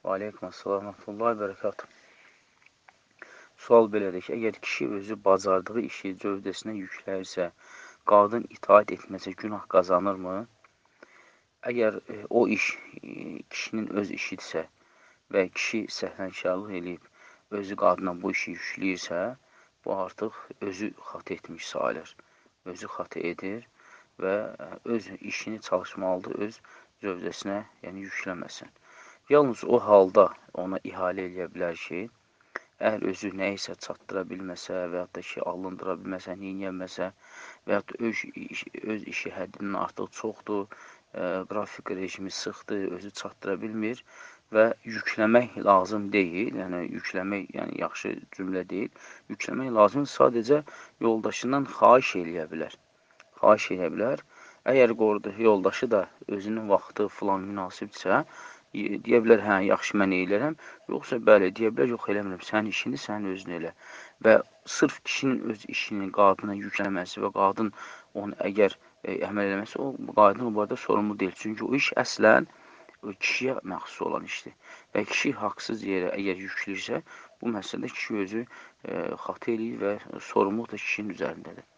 Və aleykum əssalam və rəhmətullahi və bərəkatuhu. Sual belədir ki, əgər kişi özü bacardığı işi cövdəsinə yükləyirsə, qadın itaat etməsə günah qazanırmı? Əgər o iş kişinin öz işidirsə və kişi səhlənkarlıq eləyib, özü qadına bu işi yükləyirsə, bu artıq özü xatı etmiş sayılır. Özü xatı edir və öz işini çalışmalıdır, öz cövdəsinə yükləməsin. Yalnız o halda ona ihalə eləyə bilər ki, əgər özü nəyisə çatdıra bilməsə və yaxud da ki, alındıra bilməsə, neynəyəməsə və yaxud da öz işi həddindən artıq çoxdur, qrafik rejimi sıxdır, özü çatdıra bilmir və yükləmək lazım deyil, yəni yükləmək yaxşı cümlə deyil, yükləmək lazım sadəcə yoldaşından xahiş eləyə bilər. Xahiş eləyə bilər. Əgər yoldaşı da özünün vaxtı filan münasibdirsə, deyə bilər, hə, yaxşı, mən eylərəm. Yoxsa, bəli, deyə bilər, yox, eləmirəm. Sənin işini, sənin özün elə. Və sırf kişinin öz işini qadına yükləməsi və qadın onu əgər əməl eləməsi, o qadın bu arada sorumlu deyil. Çünki o iş əslən kişiyə məxsus olan işdir. Və kişi haqsız yerə əgər yükləyirsə, bu məsələdə kişi özü xatı eləyir və sorumluluq da kişinin üzərindədir.